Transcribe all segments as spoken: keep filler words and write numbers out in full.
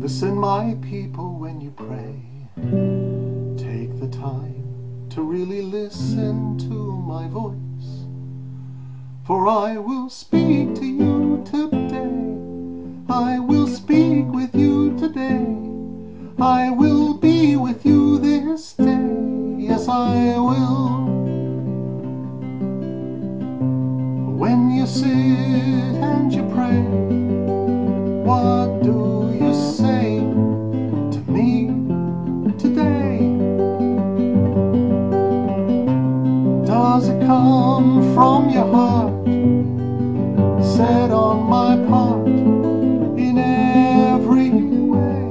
Listen, my people, when you pray, take the time to really listen to my voice. For I will speak to you today, I will speak with you today, I will be with you this day, yes I will. When you sit and you pray, what do you say to me today? Does it come from your heart, said on my part in every way?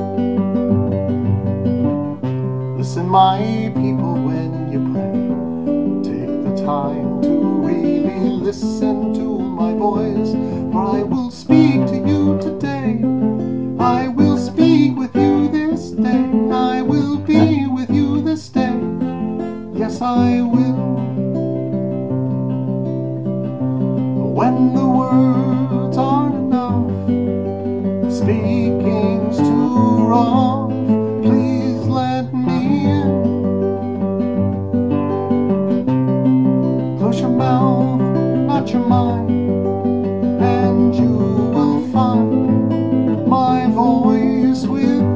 Listen, my people, when you pray, take the time to really listen to my voice. For I will speak to you today, I will speak with you this day, I will be with you this day, yes I will. When the words aren't enough, speaking's too rough, please let me in. Close your mouth, not your mind, and you will find my voice within.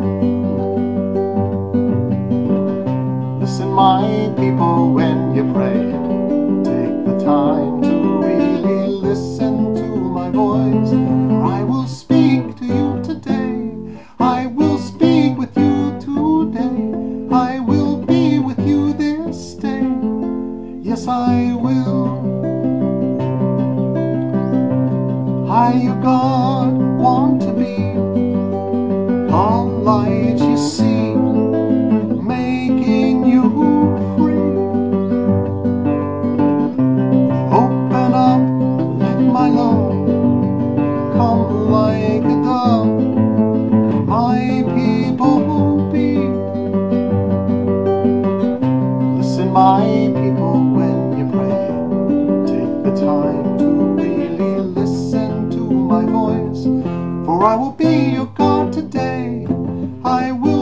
Listen, my people, when you pray, take the time to really listen to my voice. For I will speak to you today, I will speak with you today, I will be with you this day, yes I will. I, your God, want to be a light you see, making you free. Open up, let my love come like a dove, my people be. Listen, my people, when you pray, take the time to really listen to my voice. For I will be your God today, I will